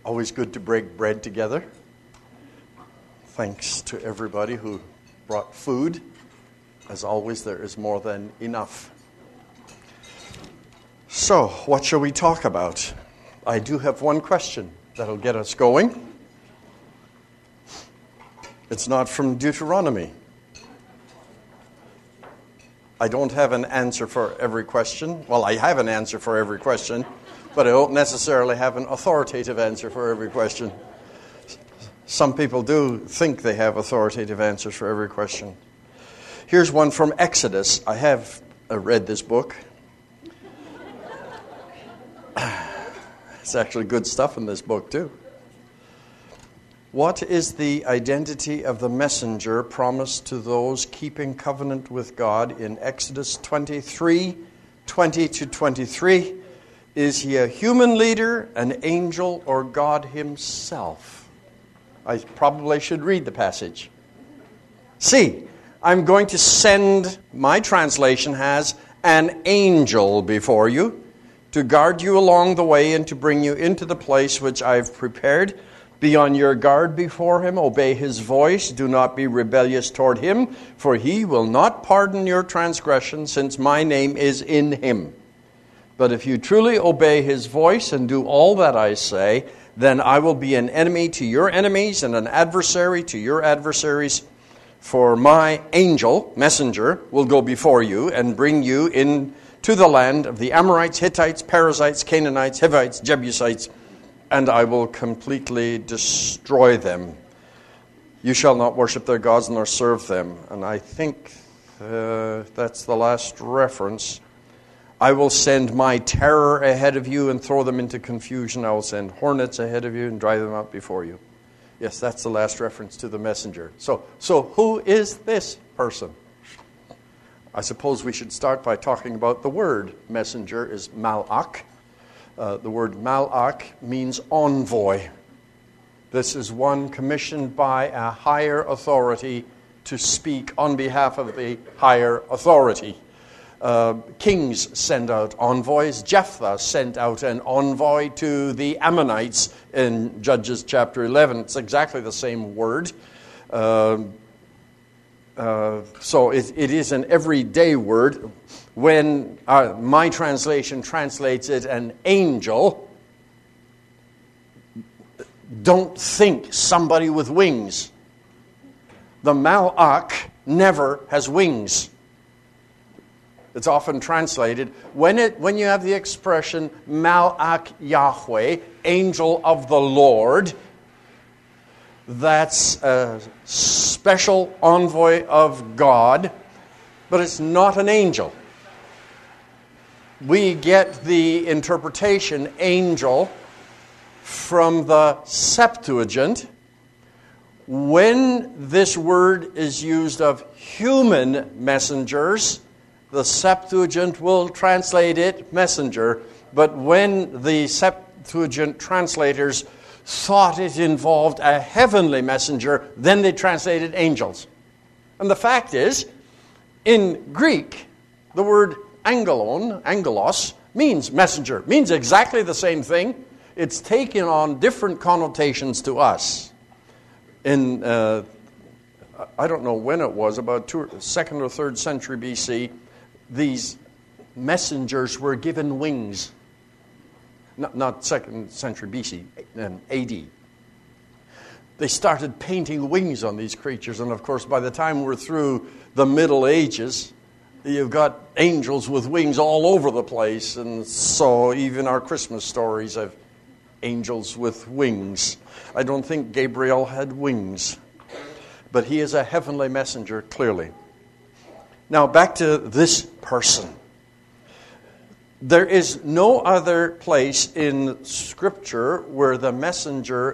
Always good to break bread together. Thanks to everybody who brought food. As always, there is more than enough. So, what shall we talk about? I do have one question that'll get us going. It's not from Deuteronomy. I don't have an answer for every question. Well, I have an answer for every question, but I don't necessarily have an authoritative answer for every question. Some people do think they have authoritative answers for every question. Here's one from Exodus. I have read this book. It's actually good stuff in this book, too. What is the identity of the messenger promised to those keeping covenant with God in Exodus 23, 20 to 23? Is he a human leader, an angel, or God himself? I probably should read the passage. See, I'm going to send, my translation has, an angel before you to guard you along the way and to bring you into the place which I've prepared. Be on your guard before him, obey his voice, do not be rebellious toward him, for he will not pardon your transgression, since my name is in him. But if you truly obey his voice and do all that I say, then I will be an enemy to your enemies and an adversary to your adversaries. For my angel, messenger, will go before you and bring you into the land of the Amorites, Hittites, Perizzites, Canaanites, Hivites, Jebusites, and I will completely destroy them. You shall not worship their gods nor serve them. And I think that's the last reference. I will send my terror ahead of you and throw them into confusion. I will send hornets ahead of you and drive them out before you. Yes, that's the last reference to the messenger. So who is this person? I suppose we should start by talking about the word messenger is malach. The word malach means envoy. This is one commissioned by a higher authority to speak on behalf of the higher authority. Kings send out envoys. Jephthah sent out an envoy to the Ammonites in Judges chapter 11. It's exactly the same word. So it is an everyday word. When my translation translates it an angel, don't think somebody with wings. The malach never has wings. It's often translated, when you have the expression malach Yahweh, angel of the Lord, that's a special envoy of God, but it's not an angel. We get the interpretation angel from the Septuagint. When this word is used of human messengers, the Septuagint will translate it messenger. But when the Septuagint translators thought it involved a heavenly messenger, then they translated angels. And the fact is, in Greek, the word angelos, means messenger, means exactly the same thing. It's taken on different connotations to us. In, I don't know when it was, about 2nd or 3rd century BC, these messengers were given wings. Not 2nd century BC, AD. They started painting wings on these creatures, and of course, by the time we're through the Middle Ages, you've got angels with wings all over the place, and so even our Christmas stories have angels with wings. I don't think Gabriel had wings, but he is a heavenly messenger, clearly. Now, back to this person. There is no other place in Scripture where the messenger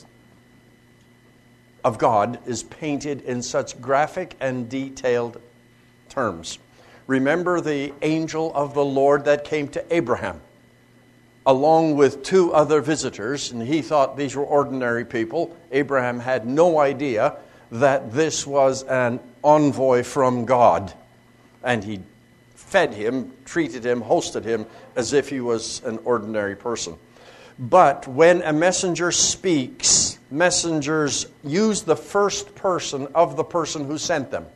of God is painted in such graphic and detailed terms. Remember the angel of the Lord that came to Abraham, along with 2 other visitors, and he thought these were ordinary people. Abraham had no idea that this was an envoy from God, and he fed him, treated him, hosted him as if he was an ordinary person. But when a messenger speaks, messengers use the first person of the person who sent them.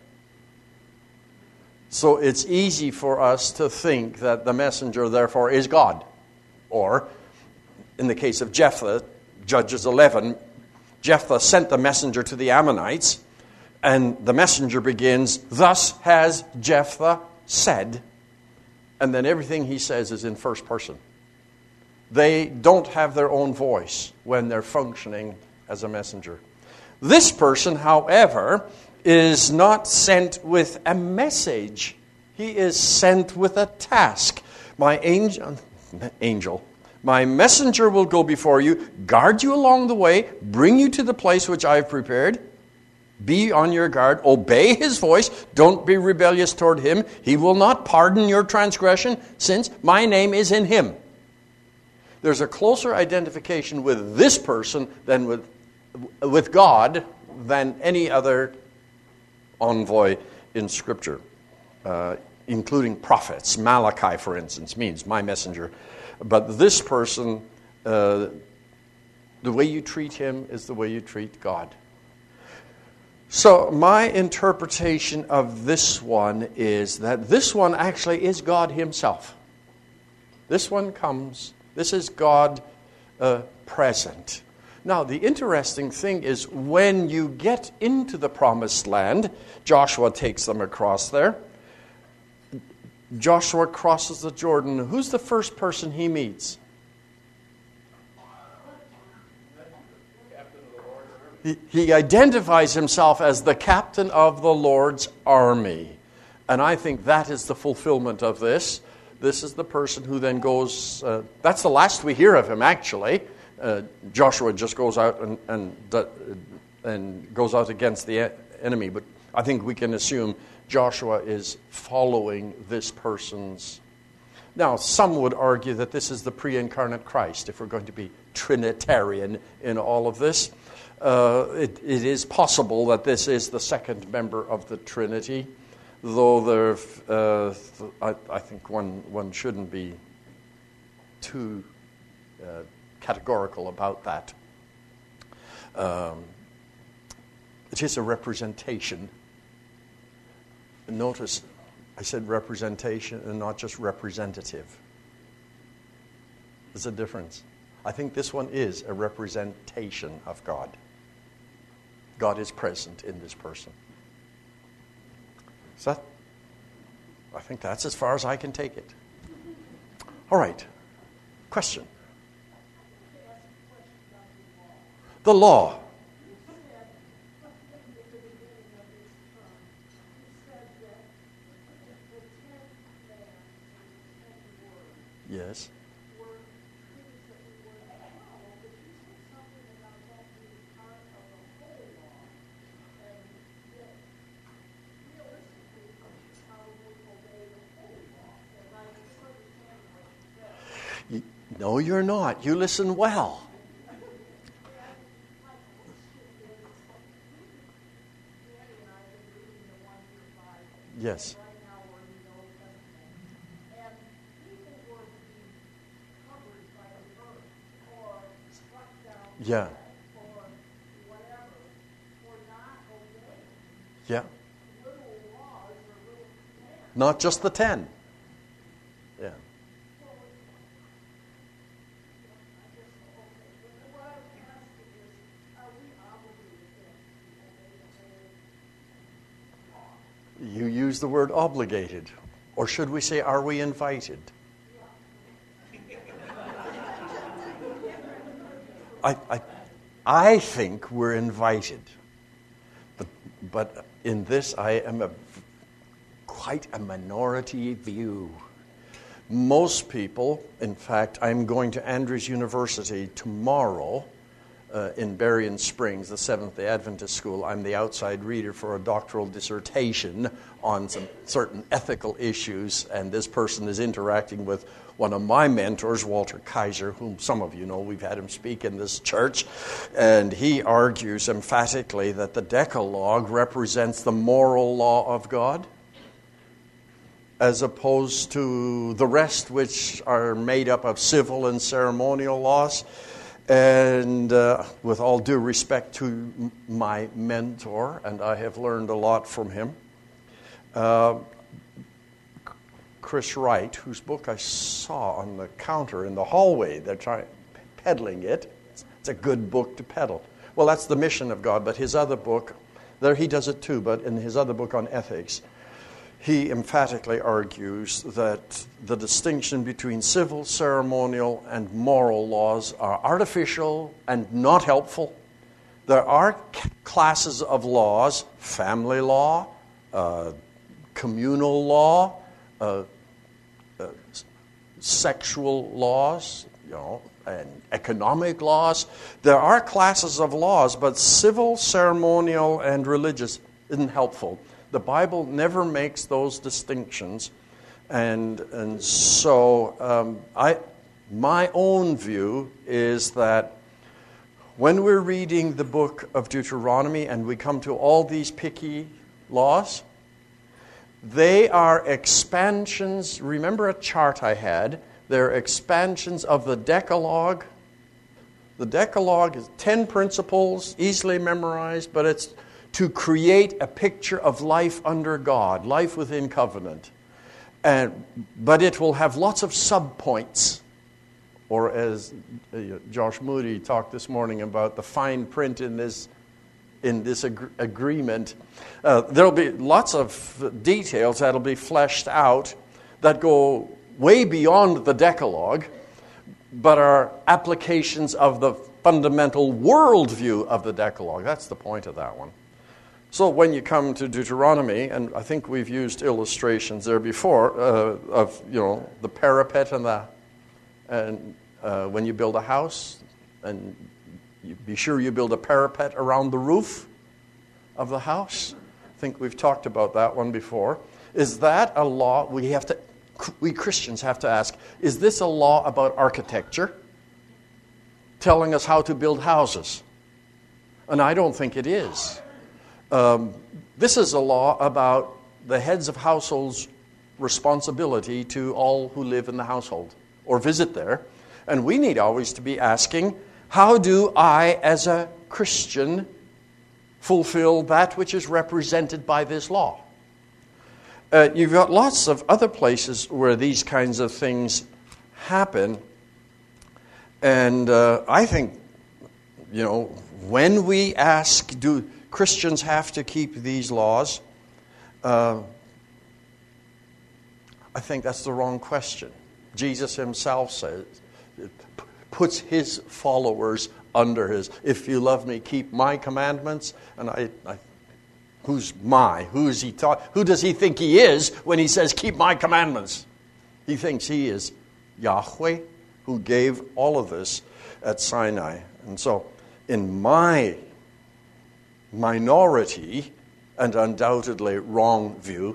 So it's easy for us to think that the messenger, therefore, is God. Or, in the case of Jephthah, Judges 11, Jephthah sent the messenger to the Ammonites, and the messenger begins, "Thus has Jephthah said," and then everything he says is in first person. They don't have their own voice when they're functioning as a messenger. This person, however, is not sent with a message. He is sent with a task. My messenger will go before you, guard you along the way, bring you to the place which I have prepared. Be on your guard, obey his voice, don't be rebellious toward him. He will not pardon your transgression, since my name is in him. There's a closer identification with this person than with God than any other envoy in Scripture, including prophets. Malachi, for instance, means my messenger. But this person, the way you treat him is the way you treat God. So my interpretation of this one is that this one actually is God himself. This is God present. Now, the interesting thing is when you get into the promised land, Joshua takes them across there. Joshua crosses the Jordan. Who's the first person he meets? He identifies himself as the captain of the Lord's army. And I think that is the fulfillment of this. This is the person who then goes, that's the last we hear of him, actually. Joshua just goes out and goes out against the enemy. But I think we can assume Joshua is following this person's. Now, some would argue that this is the pre-incarnate Christ, if we're going to be Trinitarian in all of this. It is possible that this is the second member of the Trinity, though I think one shouldn't be too categorical about that. It is a representation. Notice I said representation and not just representative. There's a difference. I think this one is a representation of God. God is present in this person. I think that's as far as I can take it. All right. Question. The law. Yes. No, you're not. You listen well. Yes. Yeah. Yeah. Not just the 10. Yeah. You use the word obligated. Or should we say, are we invited? I think we're invited. But in this, I am quite a minority view. Most people, in fact, I'm going to Andrews University tomorrow in Berrien Springs, the Seventh-day Adventist school. I'm the outside reader for a doctoral dissertation on some certain ethical issues, and this person is interacting with one of my mentors, Walter Kaiser, whom some of you know. We've had him speak in this church, and he argues emphatically that the Decalogue represents the moral law of God. as opposed to the rest, which are made up of civil and ceremonial laws. And with all due respect to my mentor, and I have learned a lot from him, Chris Wright, whose book I saw on the counter in the hallway, they're peddling it. It's a good book to peddle. Well, that's The Mission of God, but his other book, there he does it too, but in his other book on ethics, he emphatically argues that the distinction between civil, ceremonial, and moral laws are artificial and not helpful. There are classes of laws, family law, communal law, sexual laws, and economic laws. There are classes of laws, but civil, ceremonial, and religious isn't helpful. The Bible never makes those distinctions, and so my own view is that when we're reading the book of Deuteronomy and we come to all these picky laws, they are expansions. Remember a chart I had? They're expansions of the Decalogue. The Decalogue is 10 principles, easily memorized, but it's to create a picture of life under God, life within covenant. But it will have lots of subpoints, or as Josh Moody talked this morning about the fine print in this agreement. There'll be lots of details that'll be fleshed out that go way beyond the Decalogue, but are applications of the fundamental worldview of the Decalogue. That's the point of that one. So when you come to Deuteronomy, and I think we've used illustrations there before of the parapet and when you build a house, and you be sure you build a parapet around the roof of the house. I think we've talked about that one before. Is that a law we Christians have to ask? Is this a law about architecture, telling us how to build houses? And I don't think it is. This is a law about the heads of households' responsibility to all who live in the household or visit there. And we need always to be asking, how do I, as a Christian, fulfill that which is represented by this law? You've got lots of other places where these kinds of things happen. And I think, when we ask, do Christians have to keep these laws? I think that's the wrong question. Jesus himself puts his followers under his, if you love me, keep my commandments. And who's my? Who is he taught? Who does he think he is when he says, keep my commandments? He thinks he is Yahweh, who gave all of this at Sinai. And so, in my minority and undoubtedly wrong view,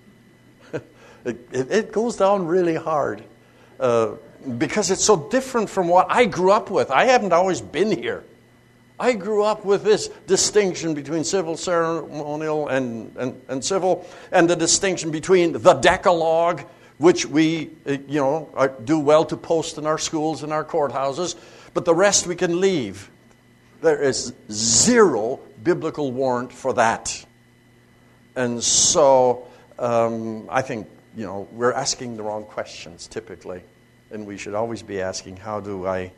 it goes down really hard because it's so different from what I grew up with. I haven't always been here. I grew up with this distinction between civil, ceremonial, and civil, and the distinction between the Decalogue, which we do well to post in our schools and our courthouses, but the rest we can leave. There is zero biblical warrant for that. And so I think, we're asking the wrong questions typically. And we should always be asking, how do I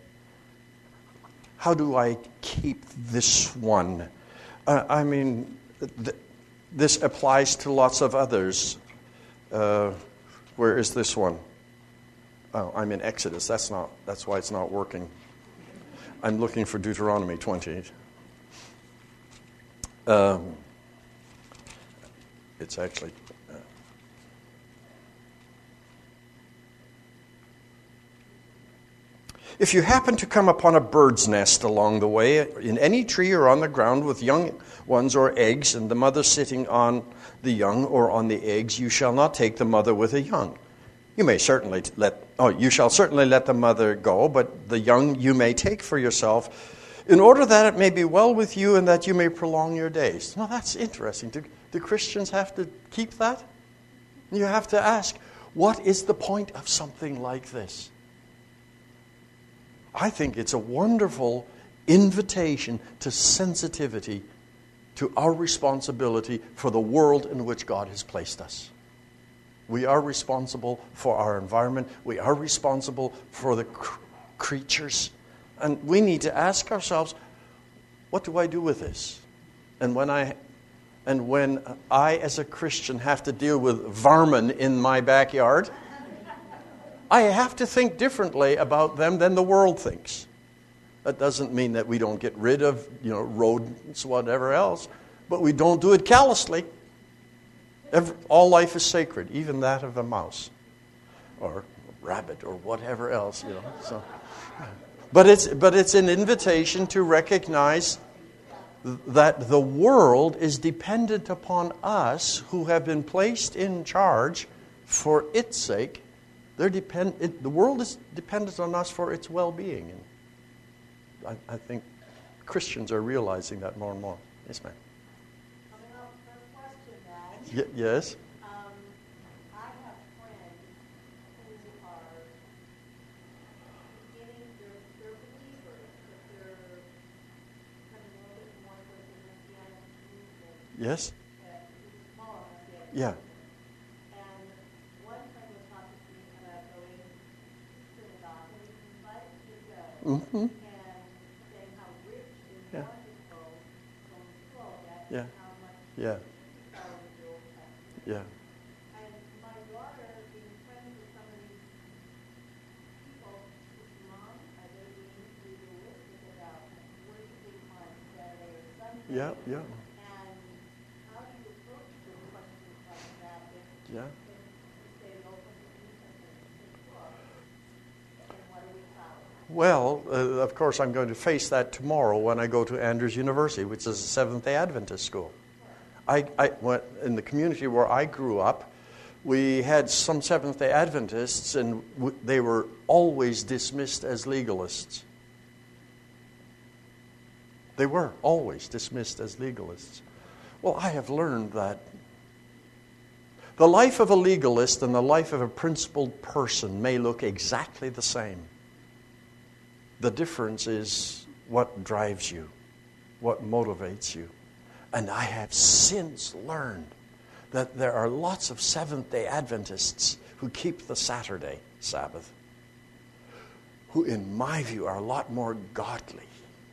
keep this one? This applies to lots of others. Where is this one? Oh, I'm in Exodus. That's why it's not working. I'm looking for Deuteronomy 20. It's actually... If you happen to come upon a bird's nest along the way, in any tree or on the ground with young ones or eggs, and the mother sitting on the young or on the eggs, you shall not take the mother with the young. You shall certainly let the mother go, but the young you may take for yourself, in order that it may be well with you and that you may prolong your days. Now that's interesting. Do Christians have to keep that? You have to ask, what is the point of something like this? I think it's a wonderful invitation to sensitivity to our responsibility for the world in which God has placed us. We are responsible for our environment. We are responsible for the creatures. And we need to ask ourselves, what do I do with this? And when I, as a Christian, have to deal with vermin in my backyard, I have to think differently about them than the world thinks. That doesn't mean that we don't get rid of, rodents, whatever else, but we don't do it callously. All life is sacred, even that of a mouse or a rabbit or whatever else, So, but it's an invitation to recognize that the world is dependent upon us who have been placed in charge for its sake. The world is dependent on us for its well-being. And I think Christians are realizing that more and more. Yes, ma'am. Yes? I have friends who are beginning, they're believers, but they're having a little bit more with the Messianic movement. Yes? Smaller Messianic Yeah. movement. And one friend was talking to me about going to synagogue, and he invited me to go, Mm-hmm. and saying how rich and Yeah. wonderful going to all that, Yeah. and how much Yeah. power the Old Testament. Yeah. And my daughter, being friends with some of these people, says, Mom, are they being legalistic about worshiping on Saturday or Sunday? Yeah. Yeah. And how do you approach the questions like that if Yeah. you say open the New Testament book, and what do we follow? Well, of course, I'm going to face that tomorrow when I go to Andrews University, which is a Seventh-day Adventist school. I went in the community where I grew up. We had some Seventh-day Adventists, and they were always dismissed as legalists. They were always dismissed as legalists. Well, I have learned that the life of a legalist and the life of a principled person may look exactly the same. The difference is what drives you, what motivates you. And I have since learned that there are lots of Seventh-day Adventists who keep the Saturday Sabbath, who in my view are a lot more godly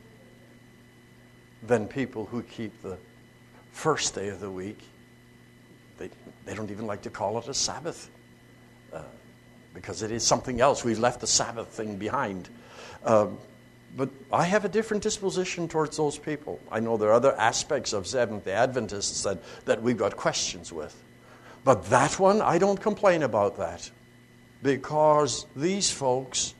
than people who keep the first day of the week. They don't even like to call it a Sabbath because it is something else. We've left the Sabbath thing behind. But I have a different disposition towards those people. I know there are other aspects of Seventh-day Adventists that we've got questions with. But that one, I don't complain about that. Because these folks,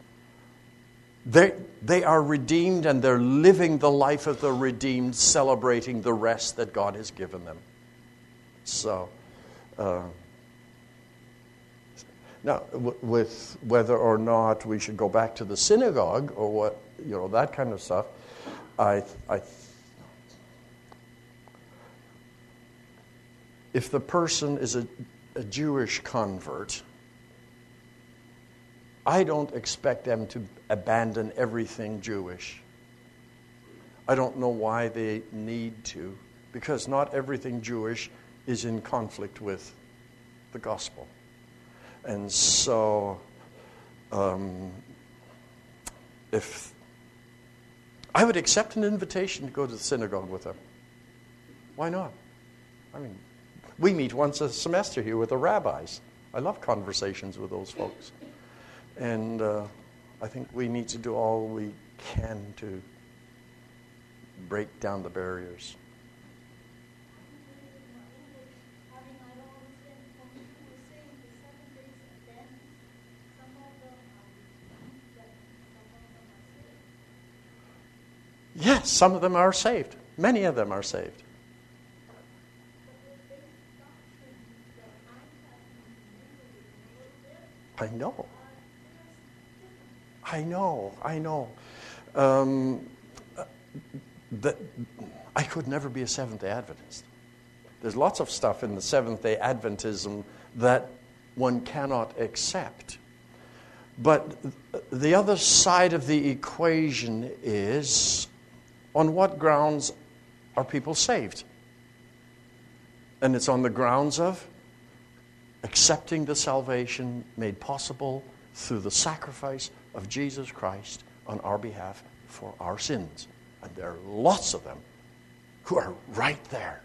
they are redeemed and they're living the life of the redeemed, celebrating the rest that God has given them. So, now, with whether or not we should go back to the synagogue or what, that kind of stuff, if the person is a Jewish convert, I don't expect them to abandon everything Jewish. I don't know why they need to, because not everything Jewish is in conflict with the gospel. And so, if I would accept an invitation to go to the synagogue with them, why not? I mean, we meet once a semester here with the rabbis. I love conversations with those folks. And I think we need to do all we can to break down the barriers. Yes, some of them are saved. Many of them are saved. I know. I could never be a Seventh-day Adventist. There's lots of stuff in the Seventh-day Adventism that one cannot accept. But the other side of the equation is, on what grounds are people saved? And it's on the grounds of accepting the salvation made possible through the sacrifice of Jesus Christ on our behalf for our sins. And there are lots of them who are right there.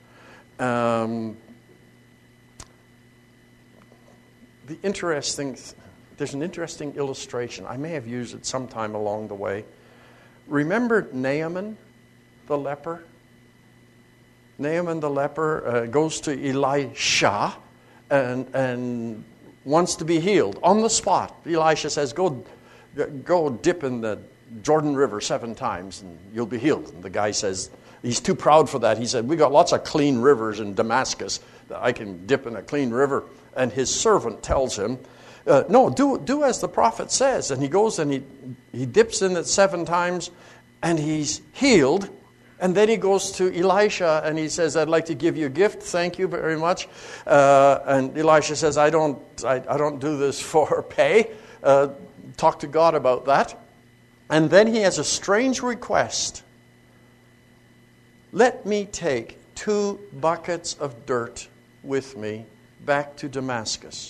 There's an interesting illustration. I may have used it sometime along the way. Remember Naaman, the leper? Naaman the leper goes to Elisha and wants to be healed on the spot. Elisha says, go dip in the Jordan River 7 times and you'll be healed. And the guy says, he's too proud for that. He said, we got lots of clean rivers in Damascus that I can dip in a clean river. And his servant tells him, no, do as the prophet says. And he goes and he dips in it 7 times and he's healed. And then he goes to Elisha and he says, I'd like to give you a gift. Thank you very much. And Elisha says, I don't do this for pay. Talk to God about that. And then he has a strange request. Let me take 2 buckets of dirt with me back to Damascus.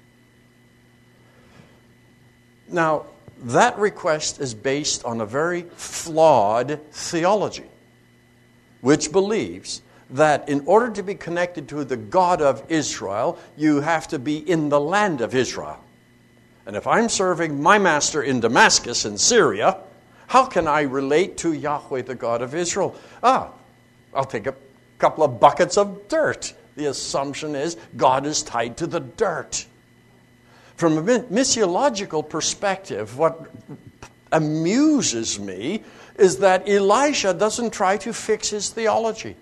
Now, that request is based on a very flawed theology, which believes that in order to be connected to the God of Israel, you have to be in the land of Israel. And if I'm serving my master in Damascus in Syria, how can I relate to Yahweh, the God of Israel? I'll take a couple of buckets of dirt. The assumption is God is tied to the dirt. From a missiological perspective, what amuses me is that Elisha doesn't try to fix his theology.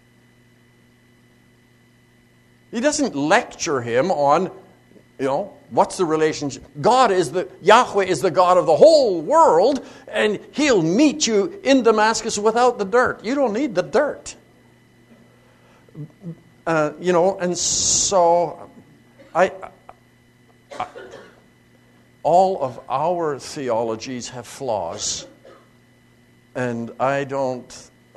He doesn't lecture him on, what's the relationship? Yahweh is the God of the whole world, and He'll meet you in Damascus without the dirt. You don't need the dirt. And so all of our theologies have flaws, and I don't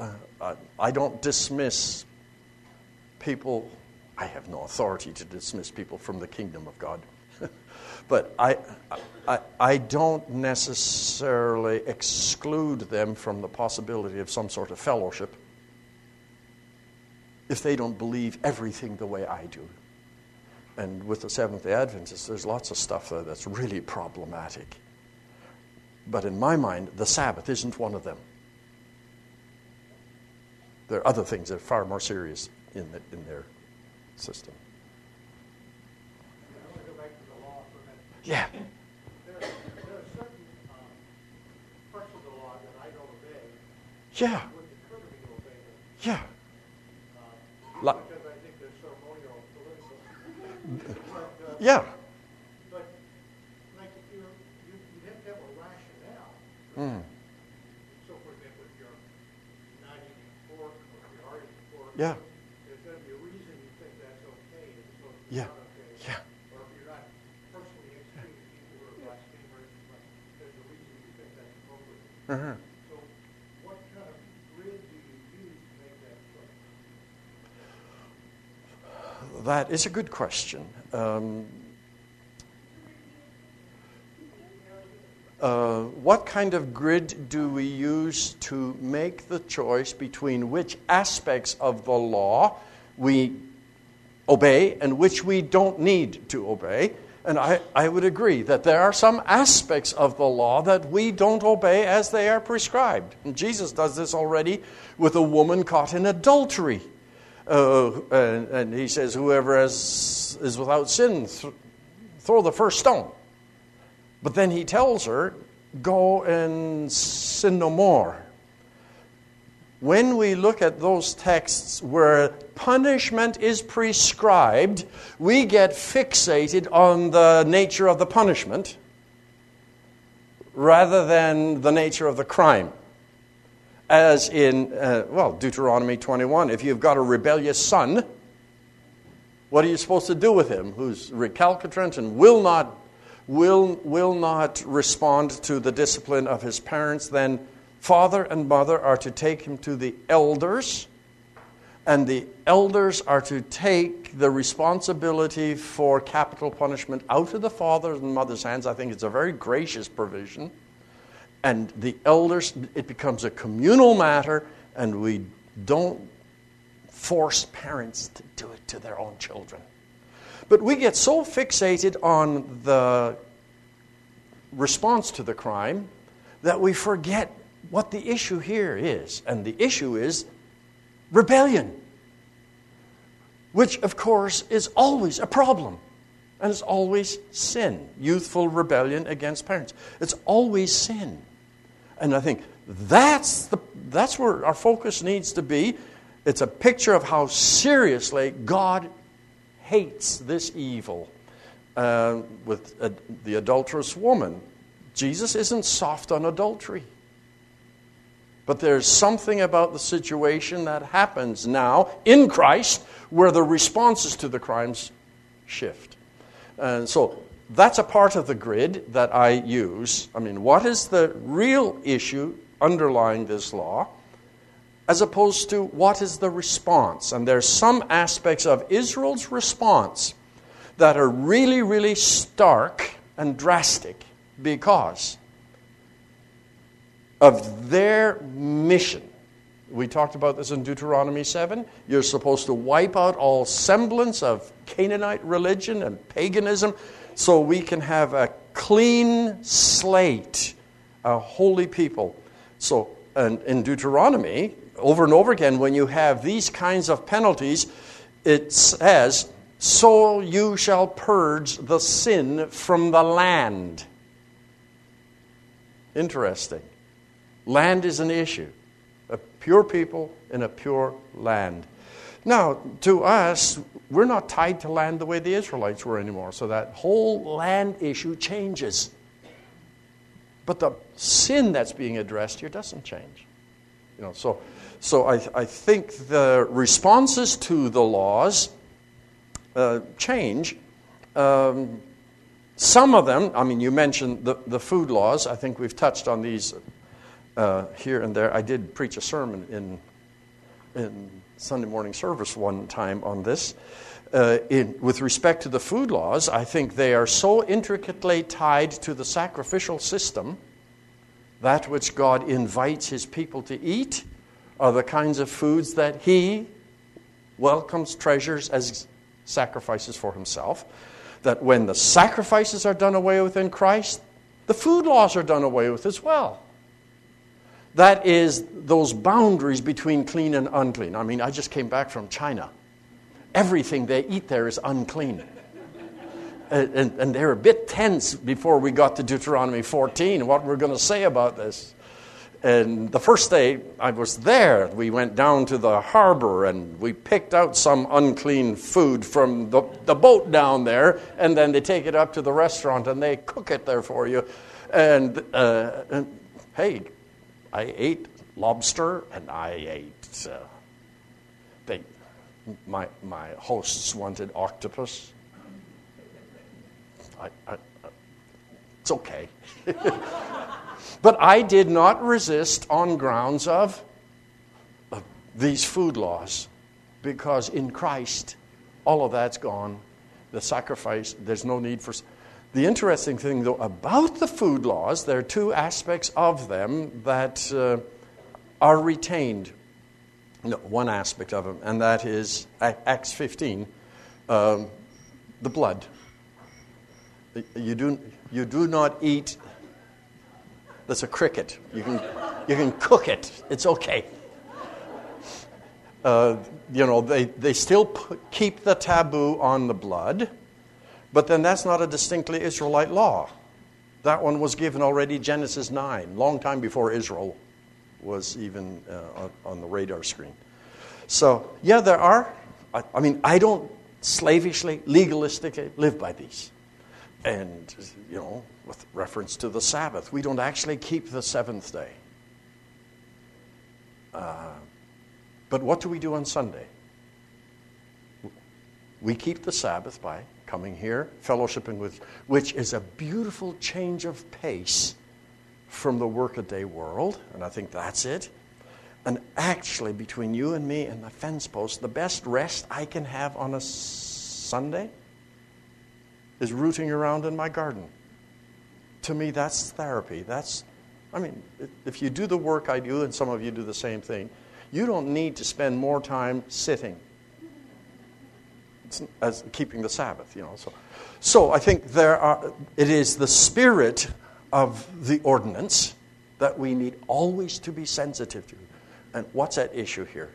dismiss people. I have no authority to dismiss people from the kingdom of God. But I don't necessarily exclude them from the possibility of some sort of fellowship if they don't believe everything the way I do. And with the Seventh-day Adventists, there's lots of stuff there that's really problematic. But in my mind, the Sabbath isn't one of them. There are other things that are far more serious in their system. I want to go back to the law for a minute. Yeah. There are certain parts of the law that I don't obey. Yeah. Would determine me to obey them. Yeah. Because I think they're ceremonial, political. Yeah. But like if you have to have a rationale. So for example, if you're not eating pork or if you are eating pork, Yeah. there's going to be a reason you think that's okay as opposed to Yeah. not okay. Yeah. Or if you're not personally executing people who are blasphemers, but there's a reason you think that's appropriate. Uh-huh. So what kind of grid do you use to make that choice? That is a good question. What kind of grid do we use to make the choice between which aspects of the law we obey and which we don't need to obey? And I would agree that there are some aspects of the law that we don't obey as they are prescribed. And Jesus does this already with a woman caught in adultery. And he says, whoever is without sin, throw the first stone. But then he tells her, go and sin no more. When we look at those texts where punishment is prescribed, we get fixated on the nature of the punishment rather than the nature of the crime. As in, Deuteronomy 21, if you've got a rebellious son, What are you supposed to do with him who's recalcitrant and will not respond to the discipline of his parents? Then father and mother are to take him to the elders, and the elders are to take the responsibility for capital punishment out of the father and mother's hands. I think it's a very gracious provision. And the elders, it becomes a communal matter, and we don't force parents to do it to their own children. But we get so fixated on the response to the crime that we forget what the issue here is. And the issue is rebellion, which, of course, is always a problem. And it's always sin. Youthful rebellion against parents. It's always sin. And I think that's where our focus needs to be. It's a picture of how seriously God hates this evil with the adulterous woman. Jesus isn't soft on adultery. But there's something about the situation that happens now in Christ where the responses to the crimes shift. And so that's a part of the grid that I use. I mean, what is the real issue underlying this law, as opposed to what is the response? And there's some aspects of Israel's response that are really, really stark and drastic because of their mission. We talked about this in Deuteronomy 7. You're supposed to wipe out all semblance of Canaanite religion and paganism so we can have a clean slate, a holy people. So, and in Deuteronomy, over and over again, when you have these kinds of penalties, it says, so you shall purge the sin from the land. Interesting. Land is an issue. A pure people in a pure land. Now, to us, we're not tied to land the way the Israelites were anymore. So that whole land issue changes. But the sin that's being addressed here doesn't change. You know, so I think the responses to the laws change. Some of them, I mean, you mentioned the food laws. I think we've touched on these here and there. I did preach a sermon in Sunday morning service one time on this. With respect to the food laws, I think they are so intricately tied to the sacrificial system, that which God invites His people to eat are the kinds of foods that He welcomes, treasures as sacrifices for Himself. That when the sacrifices are done away with in Christ, the food laws are done away with as well. That is those boundaries between clean and unclean. I mean, I just came back from China. Everything they eat there is unclean. And they're a bit tense before we got to Deuteronomy 14, what we're going to say about this. And the first day I was there, we went down to the harbor and we picked out some unclean food from the boat down there, and then they take it up to the restaurant and they cook it there for you. And hey, I ate lobster and I ate... My hosts wanted octopus. It's okay. But I did not resist on grounds of these food laws, because in Christ, all of that's gone. The sacrifice, there's no need for... The interesting thing, though, about the food laws, there are two aspects of them that are retained. No, one aspect of them, and that is Acts 15, the blood. You do not eat. That's a cricket. You can cook it. It's okay. They still keep the taboo on the blood, but then that's not a distinctly Israelite law. That one was given already Genesis 9, long time before Israel was even on the radar screen. So, yeah, there are. I mean, I don't slavishly, legalistically live by these. And, with reference to the Sabbath, we don't actually keep the seventh day. But what do we do on Sunday? We keep the Sabbath by coming here, fellowshipping with, which is a beautiful change of pace from the workaday world, and I think that's it. And actually, between you and me and the fence post, the best rest I can have on a Sunday is rooting around in my garden. To me, that's therapy. If you do the work I do, and some of you do the same thing, you don't need to spend more time sitting as keeping the Sabbath, So I think it is the spirit of the ordinance that we need always to be sensitive to. And what's at issue here?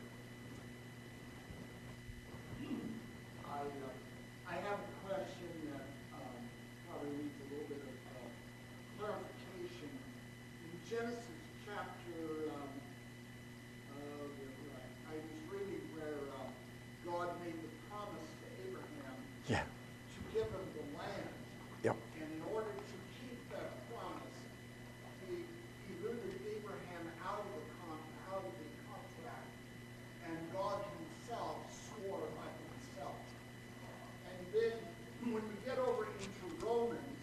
I have a question that probably needs a little bit of clarification. In Genesis chapter, I was reading where God made the promise to Abraham to give him the land. Yep. And in order to keep that promise, he rooted Abraham out of the contract, and God himself swore by himself. And then when we get over into Romans,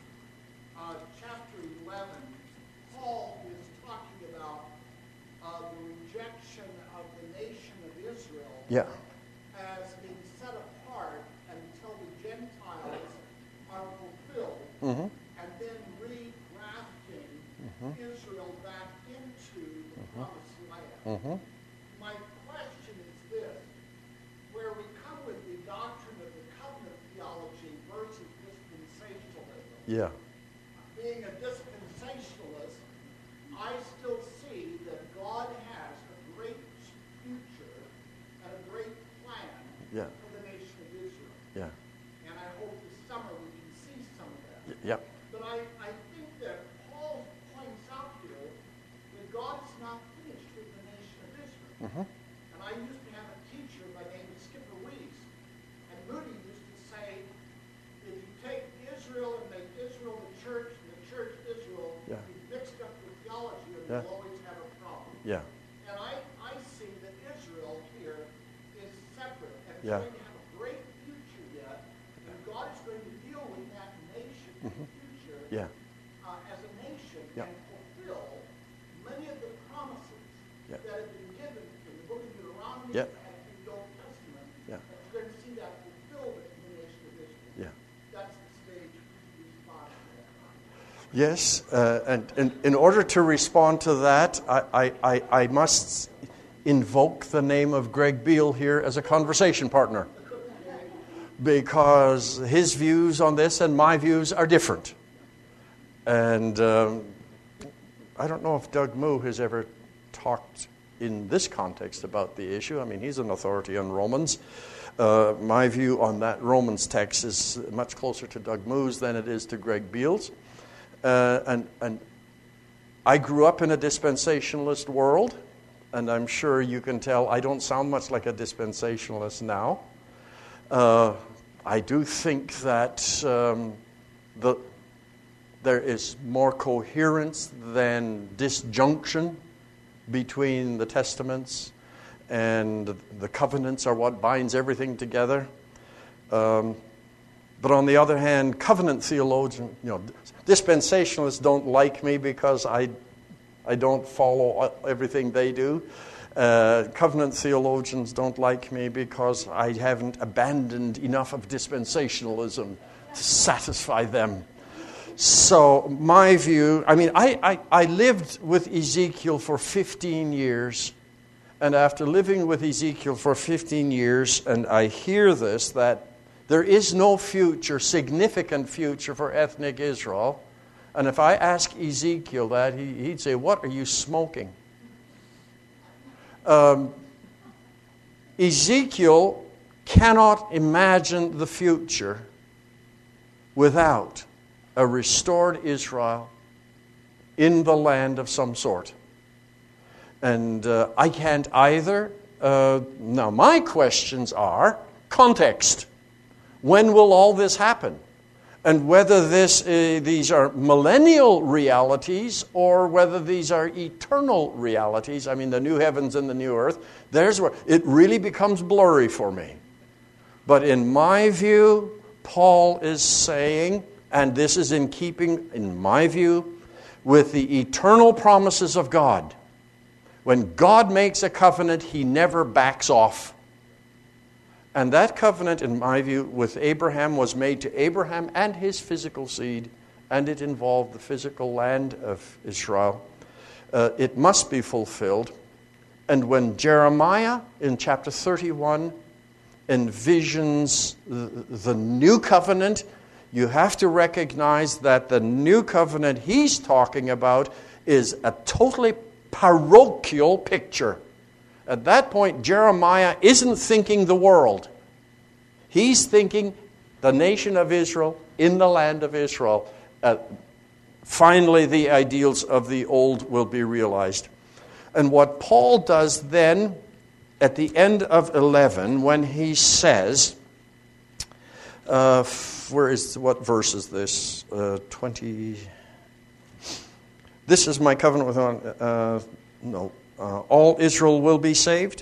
chapter 11, Paul is talking about the rejection of the nation of Israel as being set apart until the Gentiles are fulfilled, and then regrafting Israel back into the promised land. My question is this: where we come with the doctrine of the covenant theology versus dispensationalism. Being a dispensationalist, I still see that God has a great future and a great plan for the nation of Israel. And I hope this summer we can see some of that. But I think that Paul points out here that God is not finished with the nation of Israel. And I used to have a teacher by the name of Skipper Weiss, and Moody used to say, if you take Israel and make Israel the church and the church Israel, you've mixed up the theology and you'll always have a problem. And I see that Israel here is separate and it's going to have a great future yet, and God is going to deal with that nation in the future as a nation and fulfill many of the promises that have been given in the book of Deuteronomy and the Old Testament. And you're going to see that fulfilled in the nation of Israel. That's the stage to respond to that. Yes, and in order to respond to that, I must invoke the name of Greg Beale here as a conversation partner, because his views on this and my views are different. And I don't know if Doug Moo has ever talked in this context about the issue. I mean, he's an authority on Romans. My view on that Romans text is much closer to Doug Moo's than it is to Greg Beale's. And I grew up in a dispensationalist world, and I'm sure you can tell I don't sound much like a dispensationalist now. I do think that there is more coherence than disjunction between the testaments, and the covenants are what binds everything together. But on the other hand, covenant theologians, dispensationalists don't like me because I don't follow everything they do. Covenant theologians don't like me because I haven't abandoned enough of dispensationalism to satisfy them. So my view, I lived with Ezekiel for 15 years. And after living with Ezekiel for 15 years, and I hear this, that there is no future, significant future for ethnic Israel. And if I ask Ezekiel that, he'd say, "What are you smoking?" Ezekiel cannot imagine the future without a restored Israel in the land of some sort. And I can't either. Now, my questions are context. When will all this happen? And whether these are millennial realities or whether these are eternal realities. I mean, the new heavens and the new earth, there's where it really becomes blurry for me. But in my view, Paul is saying, and this is in keeping, in my view, with the eternal promises of God. When God makes a covenant, he never backs off. And that covenant, in my view, with Abraham was made to Abraham and his physical seed, and it involved the physical land of Israel. It must be fulfilled. And when Jeremiah, in chapter 31, envisions the new covenant, you have to recognize that the new covenant he's talking about is a totally parochial picture. At that point, Jeremiah isn't thinking the world. He's thinking the nation of Israel in the land of Israel. Finally, the ideals of the old will be realized. And what Paul does then, at the end of 11, when he says, what verse is this? 20. This is my covenant with all Israel will be saved.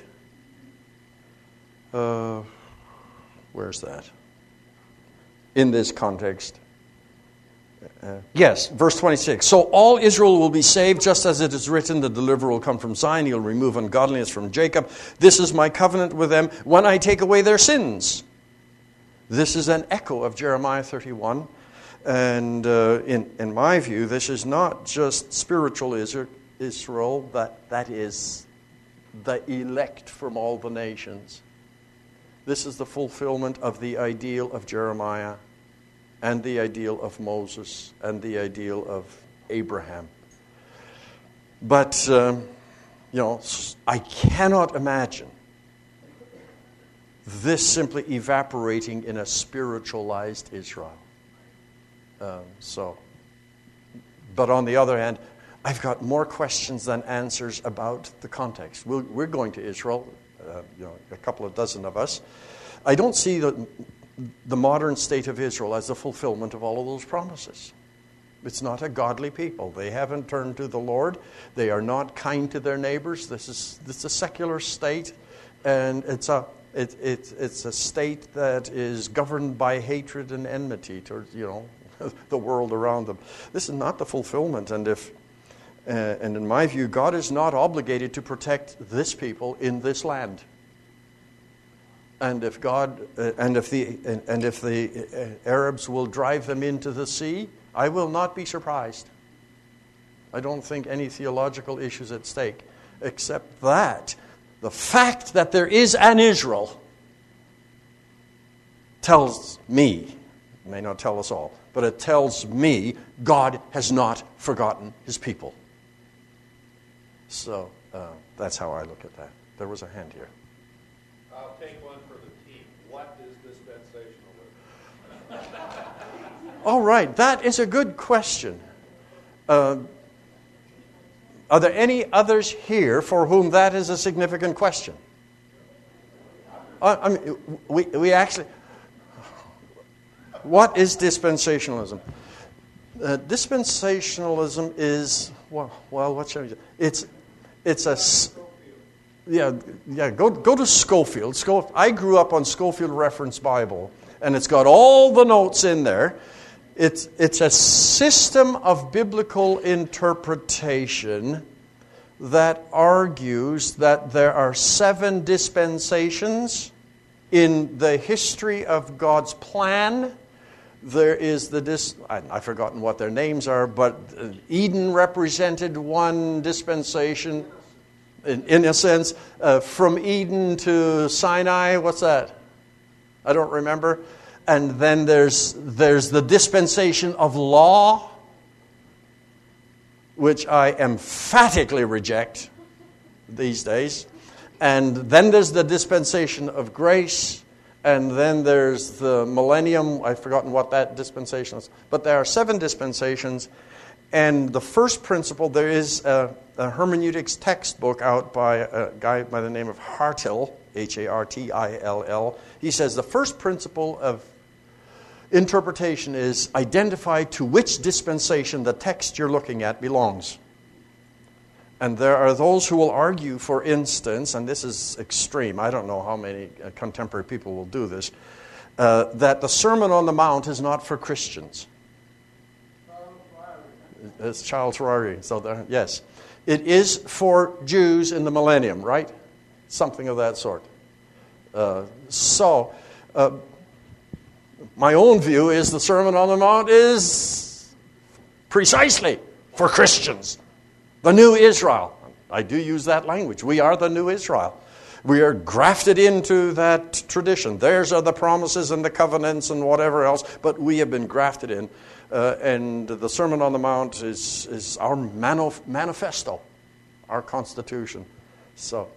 Where's that? In this context. Yes, verse 26. So all Israel will be saved, just as it is written, the deliverer will come from Zion, he'll remove ungodliness from Jacob. This is my covenant with them when I take away their sins. This is an echo of Jeremiah 31. And in my view, this is not just spiritual Israel, that is the elect from all the nations. This is the fulfillment of the ideal of Jeremiah and the ideal of Moses and the ideal of Abraham. But, I cannot imagine this simply evaporating in a spiritualized Israel. But on the other hand, I've got more questions than answers about the context. We're going to Israel, a couple of dozen of us. I don't see the modern state of Israel as the fulfillment of all of those promises. It's not a godly people. They haven't turned to the Lord. They are not kind to their neighbors. This is a secular state, and it's a state that is governed by hatred and enmity towards the world around them. This is not the fulfillment, and in my view, God is not obligated to protect this people in this land. And if the Arabs will drive them into the sea, I will not be surprised. I don't think any theological issues at stake, except that the fact that there is an Israel tells me, it may not tell us all, but it tells me God has not forgotten his people. So that's how I look at that. There was a hand here. I'll take one for the team. What is dispensationalism? All right, that is a good question. Are there any others here for whom that is a significant question? We actually... What is dispensationalism? Dispensationalism is, what shall we do? It's a... Go to Scofield. I grew up on Scofield Reference Bible, and it's got all the notes in there. It's a system of biblical interpretation that argues that there are 7 dispensations in the history of God's plan. There is I've forgotten what their names are, but Eden represented one dispensation. In a sense, from Eden to Sinai, what's that? I don't remember. And then there's the dispensation of law, which I emphatically reject these days. And then there's the dispensation of grace, and then there's the millennium. I've forgotten what that dispensation is. But there are 7 dispensations. And the first principle, there is a hermeneutics textbook out by a guy by the name of Hartill, Hartill. He says the first principle of interpretation is identify to which dispensation the text you're looking at belongs. And there are those who will argue, for instance, and this is extreme, I don't know how many contemporary people will do this, that the Sermon on the Mount is not for Christians. It's Charles Ryrie. So yes. It is for Jews in the millennium, right? Something of that sort. My own view is the Sermon on the Mount is precisely for Christians. The new Israel. I do use that language. We are the new Israel. We are grafted into that tradition. Theirs are the promises and the covenants and whatever else, but we have been grafted in. And the Sermon on the Mount is our manifesto, our constitution. So,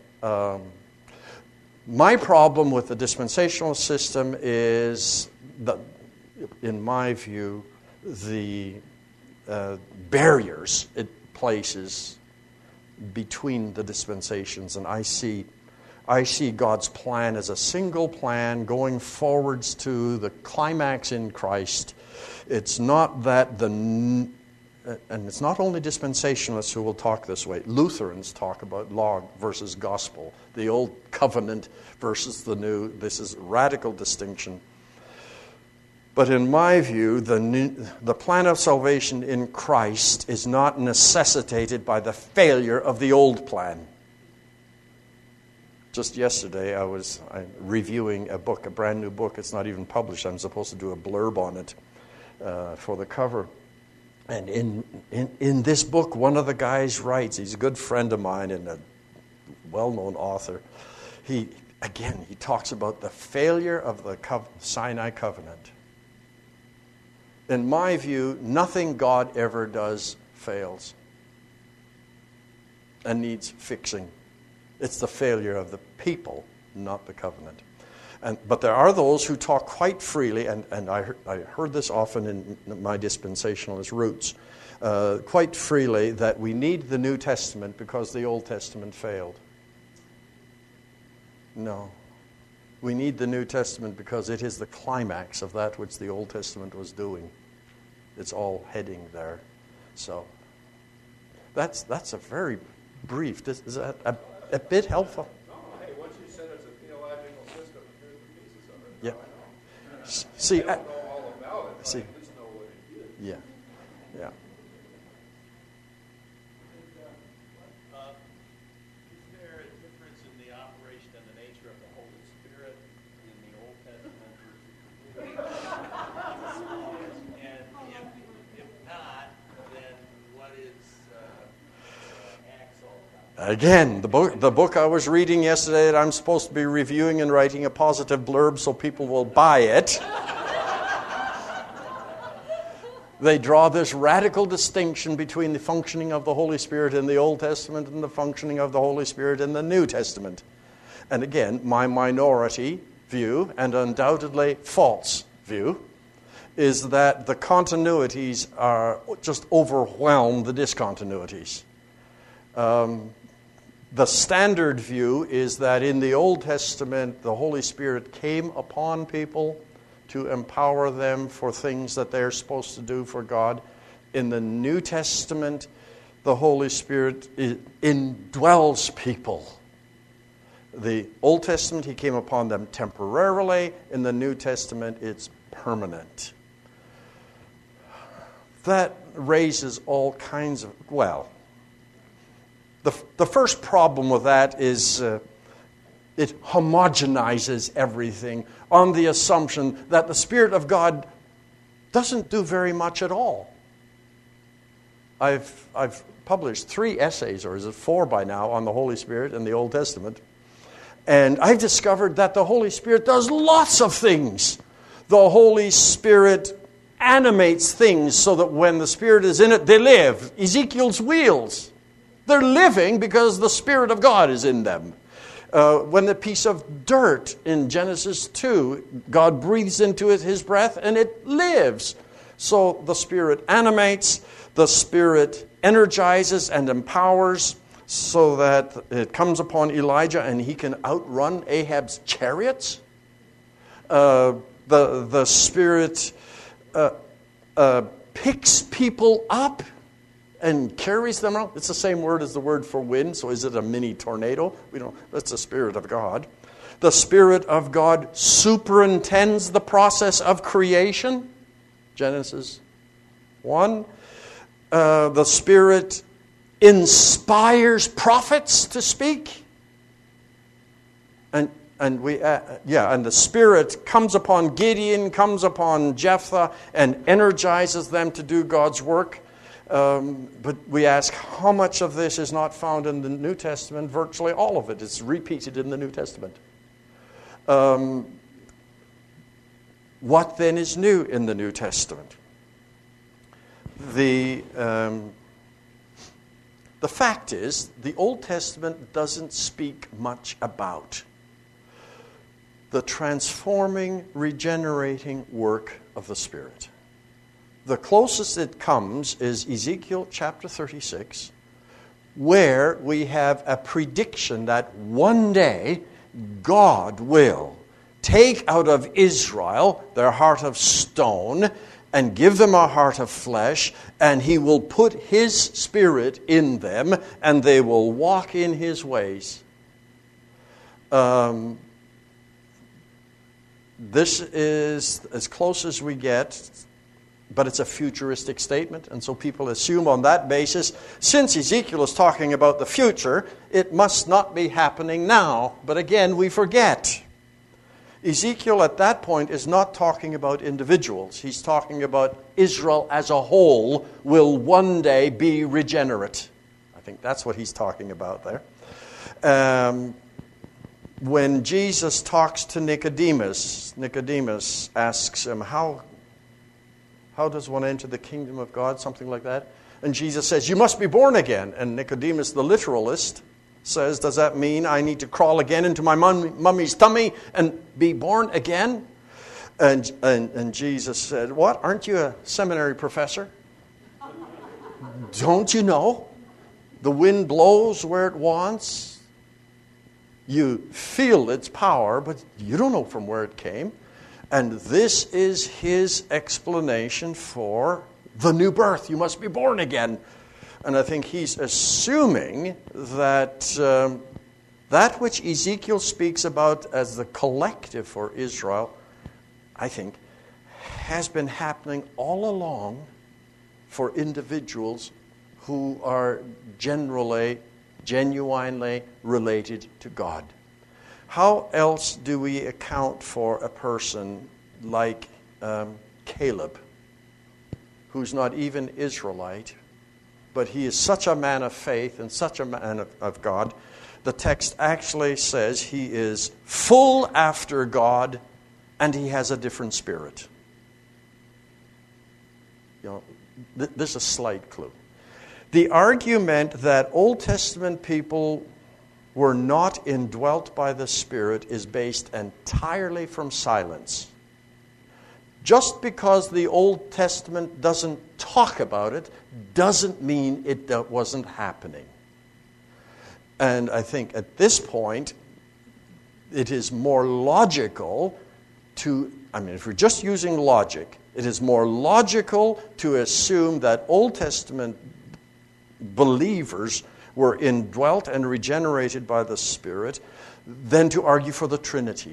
my problem with the dispensational system is, in my view, the barriers it places between the dispensations. And I see God's plan as a single plan going forwards to the climax in Christ. It's not that and it's not only dispensationalists who will talk this way. Lutherans talk about law versus gospel, the old covenant versus the new. This is radical distinction. But in my view, the plan of salvation in Christ is not necessitated by the failure of the old plan. Just yesterday, I'm reviewing a book, a brand new book. It's not even published. I'm supposed to do a blurb on it for the cover. And in this book, one of the guys writes, he's a good friend of mine and a well-known author. He talks about the failure of the Sinai covenant. In my view, nothing God ever does fails and needs fixing. It's the failure of the people, not the covenant. But there are those who talk quite freely, and I heard this often in my dispensationalist roots, quite freely, that we need the New Testament because the Old Testament failed. No. We need the New Testament because it is the climax of that which the Old Testament was doing. It's all heading there. So that's a very brief. Is that a bit helpful? No, hey, once you said it's a theological system, here's the pieces of it. Yeah. I don't know all about it, but I just know what it is. Yeah. Is there a difference in the operation and the nature of the Holy Spirit in the Old Testament and if not, then what is Acts all about? Again, the book I was reading yesterday that I'm supposed to be reviewing and writing a positive blurb so people will buy it. They draw this radical distinction between the functioning of the Holy Spirit in the Old Testament and the functioning of the Holy Spirit in the New Testament. And again, my minority view, and undoubtedly false view, is that the continuities are just overwhelm the discontinuities. The standard view is that in the Old Testament, the Holy Spirit came upon people to empower them for things that they're supposed to do for God. In the New Testament, the Holy Spirit indwells people. The Old Testament, He came upon them temporarily. In the New Testament, it's permanent. That raises all kinds of, the first problem with that is it homogenizes everything on the assumption that the Spirit of God doesn't do very much at all. I've published 3 essays, or is it 4 by now, on the Holy Spirit in the Old Testament. And I've discovered that the Holy Spirit does lots of things. The Holy Spirit animates things so that when the Spirit is in it, they live. Ezekiel's wheels. They're living because the Spirit of God is in them. When the piece of dirt in Genesis 2, God breathes into it His breath and it lives. So the Spirit animates, the Spirit energizes and empowers so that it comes upon Elijah and he can outrun Ahab's chariots. The Spirit picks people up and carries them around. It's the same word as the word for wind, so is it a mini tornado? We don't. That's the Spirit of God. The Spirit of God superintends the process of creation. Genesis 1. The Spirit inspires prophets to speak. And the Spirit comes upon Gideon, comes upon Jephthah, and energizes them to do God's work. But we ask, how much of this is not found in the New Testament? Virtually all of it is repeated in the New Testament. What then is new in the New Testament? The fact is, the Old Testament doesn't speak much about the transforming, regenerating work of the Spirit. The closest it comes is Ezekiel chapter 36, where we have a prediction that one day God will take out of Israel their heart of stone and give them a heart of flesh, and He will put His Spirit in them, and they will walk in His ways. This is as close as we get, but it's a futuristic statement, and so people assume on that basis, since Ezekiel is talking about the future, it must not be happening now. But again, we forget. Ezekiel at that point is not talking about individuals. He's talking about Israel as a whole will one day be regenerate. I think that's what he's talking about there. When Jesus talks to Nicodemus, Nicodemus asks him, how does one enter the kingdom of God? Something like that. And Jesus says, you must be born again. And Nicodemus, the literalist, says, does that mean I need to crawl again into my mummy's tummy and be born again? And Jesus said, what? Aren't you a seminary professor? Don't you know? The wind blows where it wants. You feel its power, but you don't know from where it came. And this is his explanation for the new birth. You must be born again. And I think he's assuming that that which Ezekiel speaks about as the collective for Israel, I think, has been happening all along for individuals who are genuinely related to God. How else do we account for a person like Caleb, who's not even Israelite, but he is such a man of faith and such a man of God? The text actually says he is full after God and he has a different spirit. You know, there's a slight clue. The argument that Old Testament people were not indwelt by the Spirit is based entirely from silence. Just because the Old Testament doesn't talk about it doesn't mean it wasn't happening. And I think at this point, it is more logical if we're just using logic, it is more logical to assume that Old Testament believers were indwelt and regenerated by the Spirit than to argue for the Trinity.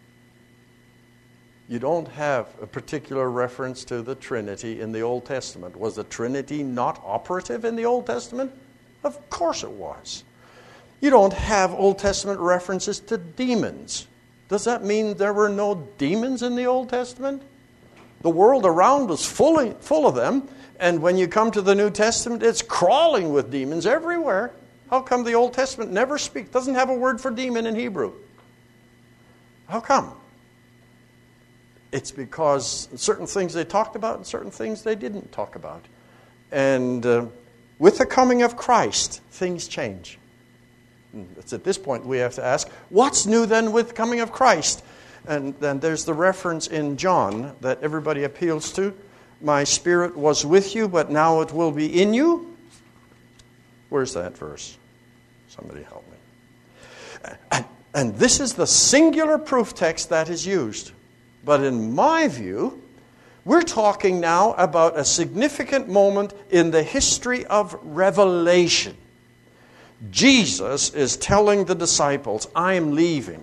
You don't have a particular reference to the Trinity in the Old Testament. Was the Trinity not operative in the Old Testament? Of course it was. You don't have Old Testament references to demons. Does that mean there were no demons in the Old Testament? The world around was full of them. And when you come to the New Testament, it's crawling with demons everywhere. How come the Old Testament doesn't have a word for demon in Hebrew? How come? It's because certain things they talked about and certain things they didn't talk about. And with the coming of Christ, things change. It's at this point we have to ask, what's new then with the coming of Christ? And then there's the reference in John that everybody appeals to. My spirit was with you, but now it will be in you. Where's that verse? Somebody help me. And this is the singular proof text that is used. But in my view, We're talking now about a significant moment in the history of Revelation. Jesus is telling the disciples, I am leaving.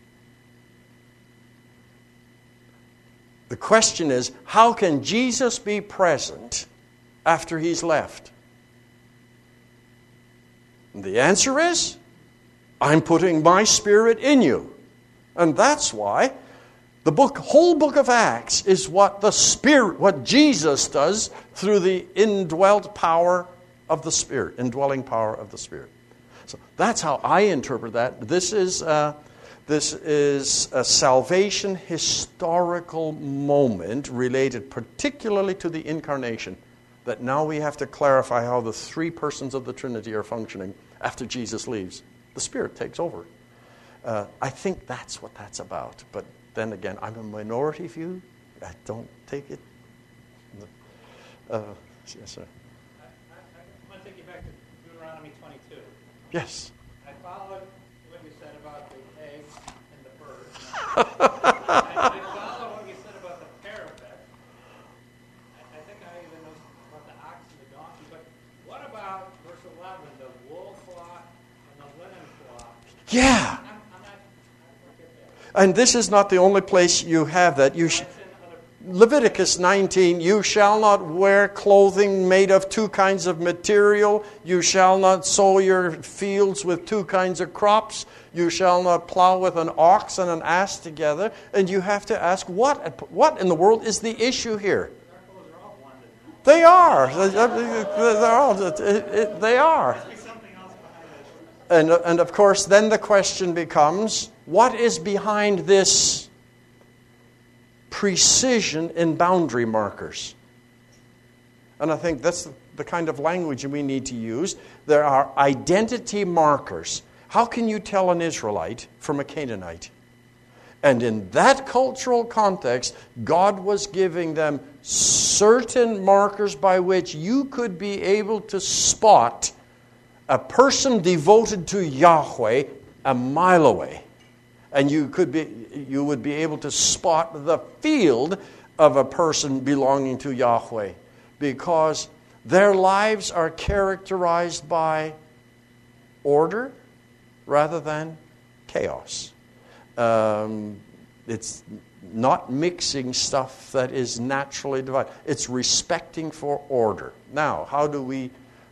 The question is, how can Jesus be present after he's left? And the answer is, I'm putting my Spirit in you. And that's why the whole book of Acts is what the Spirit, what Jesus does through the indwelt power of the Spirit, indwelling power of the Spirit. So that's how I interpret that. This is a salvation historical moment related particularly to the incarnation, that now we have to clarify how the three persons of the Trinity are functioning after Jesus leaves. The Spirit takes over. I think that's what that's about. But then again, I'm a minority view. I don't take it. Yes, sir. I want to take you back to Deuteronomy 22. Yes. I followed what you said about the egg and the bird. I follow what you said about the parapet. I think I even know about the ox and the donkey. But what about verse 11, the wool cloth and the linen cloth? Yeah. And this is not the only place you have that. Leviticus 19, you shall not wear clothing made of two kinds of material. You shall not sow your fields with two kinds of crops. You shall not plow with an ox and an ass together. And you have to ask, what in the world is the issue here? They are. They are. And of course, then the question becomes, what is behind this precision in boundary markers? And I think that's the kind of language we need to use. There are identity markers. How can you tell an Israelite from a Canaanite? And in that cultural context, God was giving them certain markers by which you could be able to spot a person devoted to Yahweh a mile away. And you would be able to spot the field of a person belonging to Yahweh, because their lives are characterized by order rather than chaos. It's not mixing stuff that is naturally divided. It's respecting for order. Now, how do we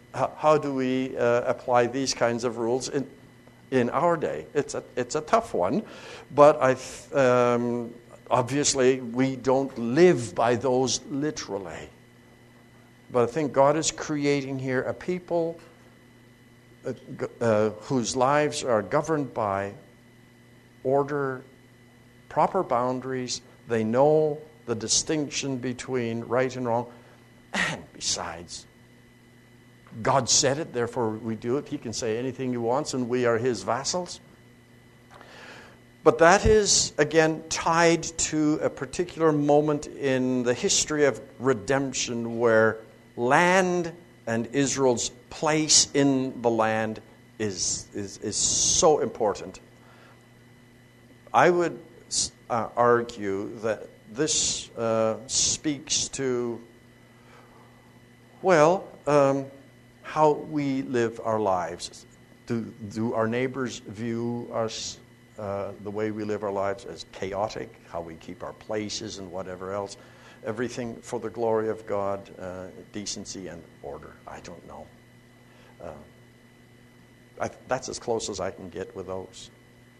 apply these kinds of rules in our day? It's a tough one, but obviously we don't live by those literally. But I think God is creating here a people whose lives are governed by order, proper boundaries. They know the distinction between right and wrong. And besides, God said it, therefore we do it. He can say anything he wants, and we are his vassals. But that is, again, tied to a particular moment in the history of redemption where land and Israel's place in the land is so important. I would argue that this speaks to, how we live our lives. Do our neighbors view us, the way we live our lives, as chaotic? How we keep our places and whatever else? Everything for the glory of God, decency and order. I don't know. That's as close as I can get with those.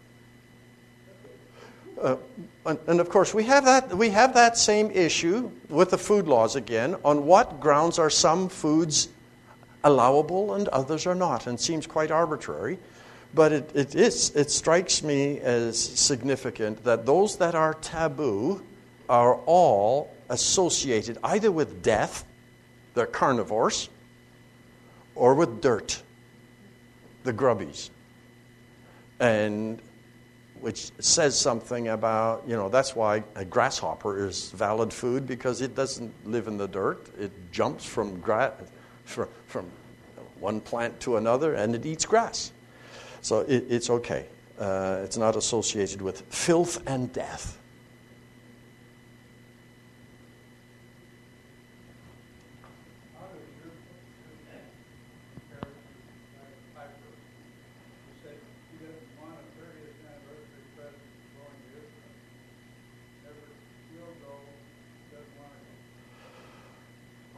And of course, we have that same issue with the food laws again. On what grounds are some foods allowable and others are not? And it seems quite arbitrary, but it strikes me as significant that those that are taboo are all associated either with death, they're carnivores, or with dirt, the grubbies. And which says something about, that's why a grasshopper is valid food, because it doesn't live in the dirt. It jumps from one plant to another, and it eats grass. So it's okay. It's not associated with filth and death.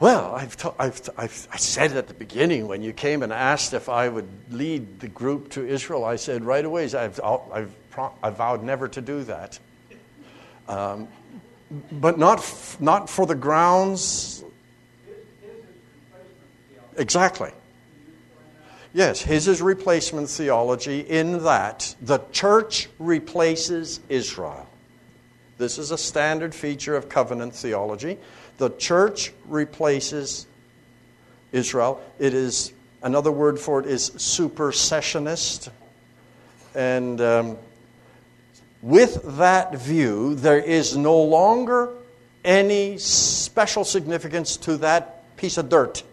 Well, I said at the beginning when you came and asked if I would lead the group to Israel, I said right away, I vowed never to do that. But not for the grounds. Exactly. Yes, his is replacement theology in that the church replaces Israel. This is a standard feature of covenant theology. The church replaces Israel. It is, another word for it is supersessionist. And with that view, there is no longer any special significance to that piece of dirt.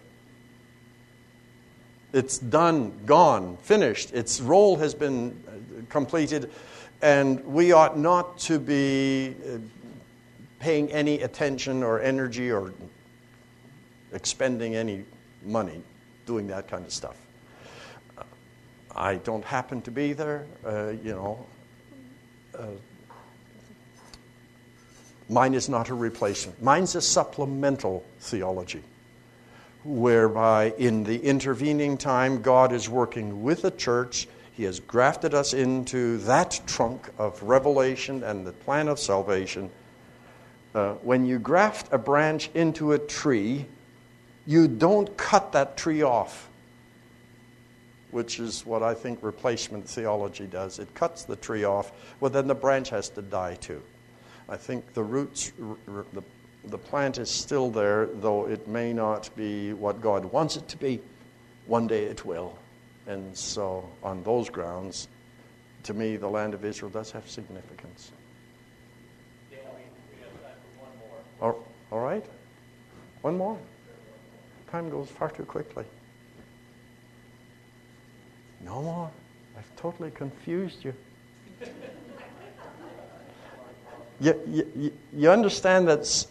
It's done, gone, finished. Its role has been completed, and we ought not to be paying any attention or energy or expending any money doing that kind of stuff. I don't happen to be there, Mine is not a replacement. Mine's a supplemental theology, whereby in the intervening time, God is working with the church. He has grafted us into that trunk of revelation and the plan of salvation. When you graft a branch into a tree, you don't cut that tree off, which is what I think replacement theology does. It cuts the tree off, well, then the branch has to die too. I think the roots, the plant is still there, though it may not be what God wants it to be. One day it will. And so on those grounds, to me, the land of Israel does have significance. Yeah, we have time for one more. All right. One more. Time goes far too quickly. No more. I've totally confused you. You understand that.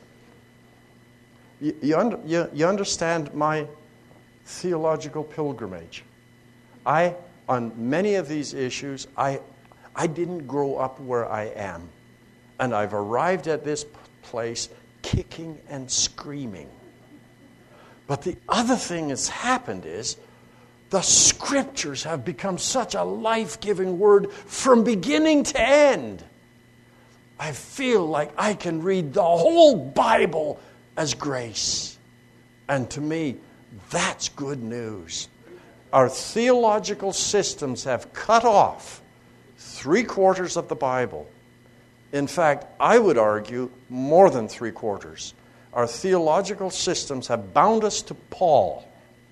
You understand my theological pilgrimage. On many of these issues, I didn't grow up where I am, and I've arrived at this place kicking and screaming. But the other thing that's happened is the Scriptures have become such a life-giving word from beginning to end. I feel like I can read the whole Bible as grace. And to me, that's good news. Our theological systems have cut off 3/4 of the Bible. In fact, I would argue more than 3/4. Our theological systems have bound us to Paul.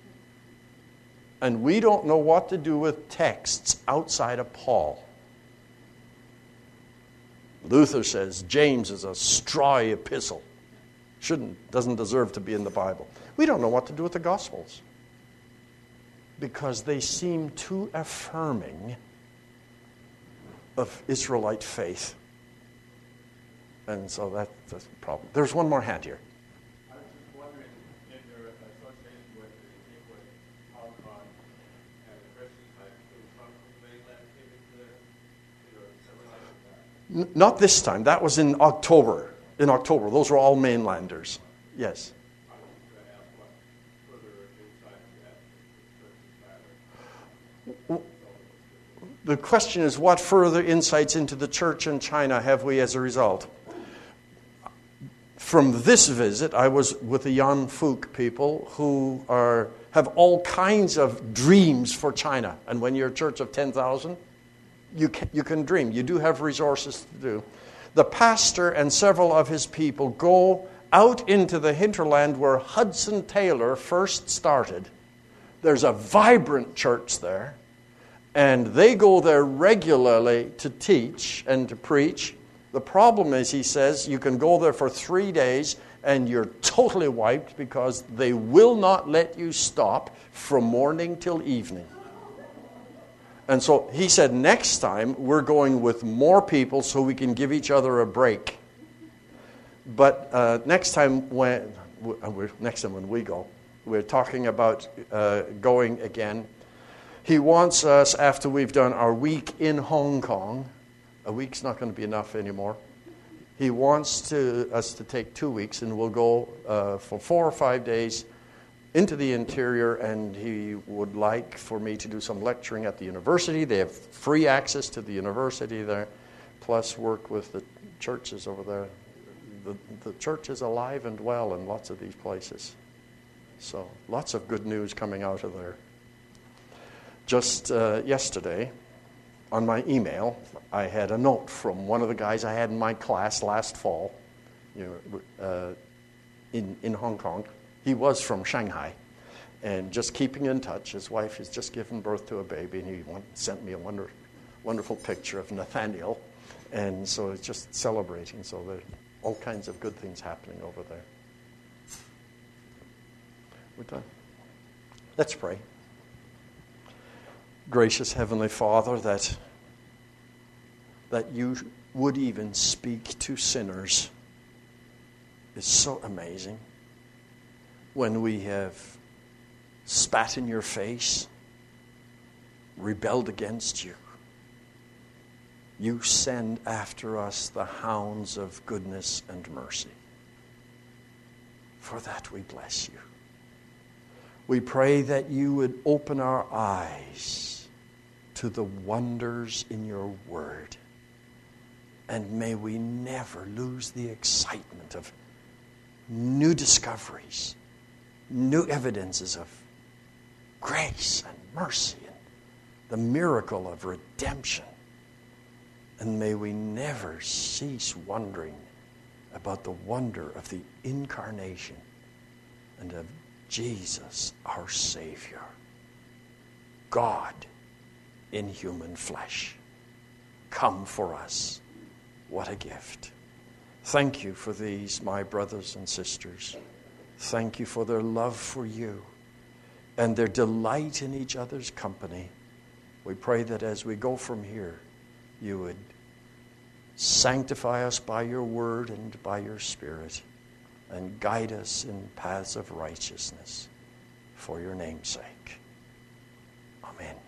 And we don't know what to do with texts outside of Paul. Luther says James is a straw epistle. Doesn't deserve to be in the Bible. We don't know what to do with the Gospels, because they seem too affirming of Israelite faith. And so that's the problem. There's one more hand here. I was just wondering, in your association with Hong Kong and the Christian side, some from the mainland came into there, something like that? Not this time. That was in October. In October. Those were all mainlanders. Yes. I was just going to ask what further insight you had. The question is, what further insights into the church in China have we as a result? From this visit, I was with the Yan Fuk people who have all kinds of dreams for China. And when you're a church of 10,000, you can dream. You do have resources to do. The pastor and several of his people go out into the hinterland where Hudson Taylor first started. There's a vibrant church there. And they go there regularly to teach and to preach. The problem is, he says, you can go there for 3 days and you're totally wiped because they will not let you stop from morning till evening. And so he said, next time we're going with more people so we can give each other a break. But next time when we go, we're talking about going again. He wants us, after we've done our week in Hong Kong, a week's not going to be enough anymore. He wants us to take 2 weeks, and we'll go for 4 or 5 days into the interior, and he would like for me to do some lecturing at the university. They have free access to the university there, plus work with the churches over there. The church is alive and well in lots of these places. So lots of good news coming out of there. Just yesterday, on my email, I had a note from one of the guys I had in my class last fall, in Hong Kong. He was from Shanghai, and just keeping in touch. His wife has just given birth to a baby, and he sent me a wonderful picture of Nathaniel, and so it's just celebrating. So there are all kinds of good things happening over there. We're done. Let's pray. Gracious Heavenly Father, that you would even speak to sinners is so amazing. When we have spat in your face, rebelled against you, you send after us the hounds of goodness and mercy. For that we bless you. We pray that you would open our eyes to the wonders in your word. And may we never lose the excitement of new discoveries, new evidences of grace and mercy and the miracle of redemption. And may we never cease wondering about the wonder of the incarnation and of Jesus, our Savior, God in human flesh. Come for us. What a gift. Thank you for these, my brothers and sisters. Thank you for their love for you and their delight in each other's company. We pray that as we go from here, you would sanctify us by your word and by your Spirit and guide us in paths of righteousness for your name's sake. Amen.